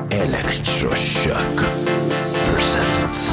Electroshock presents.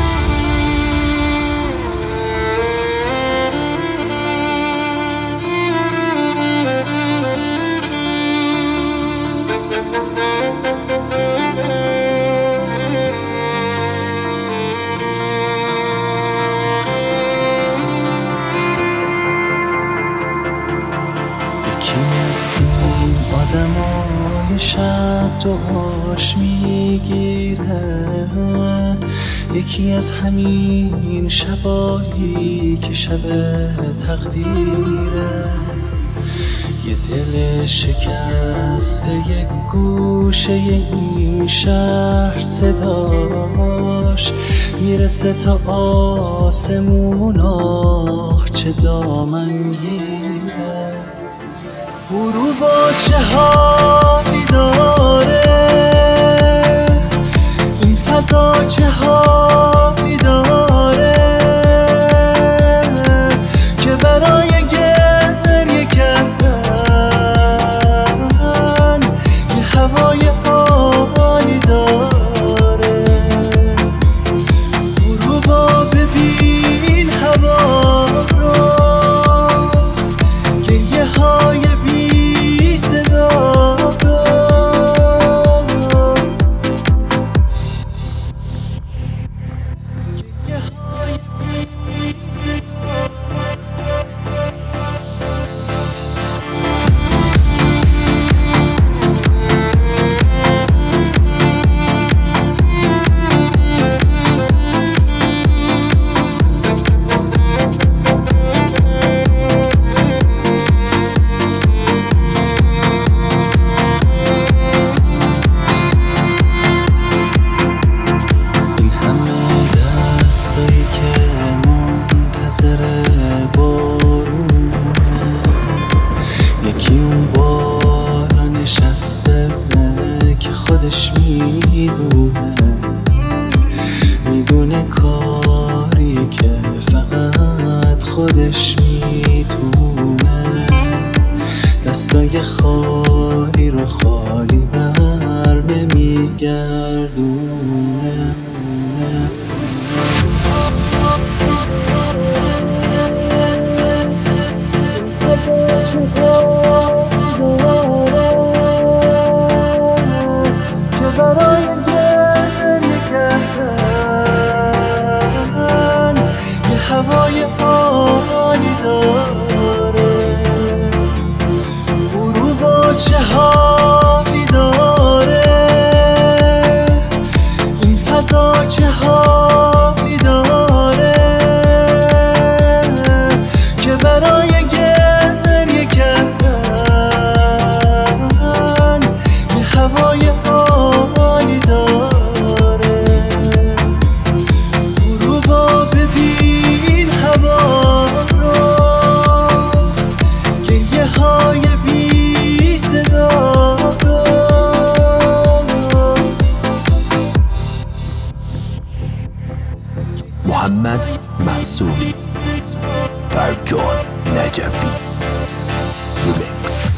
یکی از این آدمای شب دعاش میگیره، یکی از همین شبایی که شب تقدیره. یه دل شکسته یک گوشه این شهر صداش میرسه تا آسمونا، چه دامنگیره. غروب چه حالی داره این فضا، چه حالی داره که برای گریه کردن یه هوای عالی داره. غروبا ببین هوا رو، گریه های بی صدا رو، گریه های بی صدا. یکی اون بالا نشسته که خودش میدونه کاری که فقط خودش میتونه. دستای خالی رو خالی بر نمیگردونه. که برای گریه کردن یه هوای عالی داره. غروبا چه حالی داره این فضا، چه حالی داره که برای گریه کردن یه هوای عالی داره. غروبا ببین هوا رو، گریه های بی صدا رو. محمد منصوری، فرجاد نجفی، ریمیکس.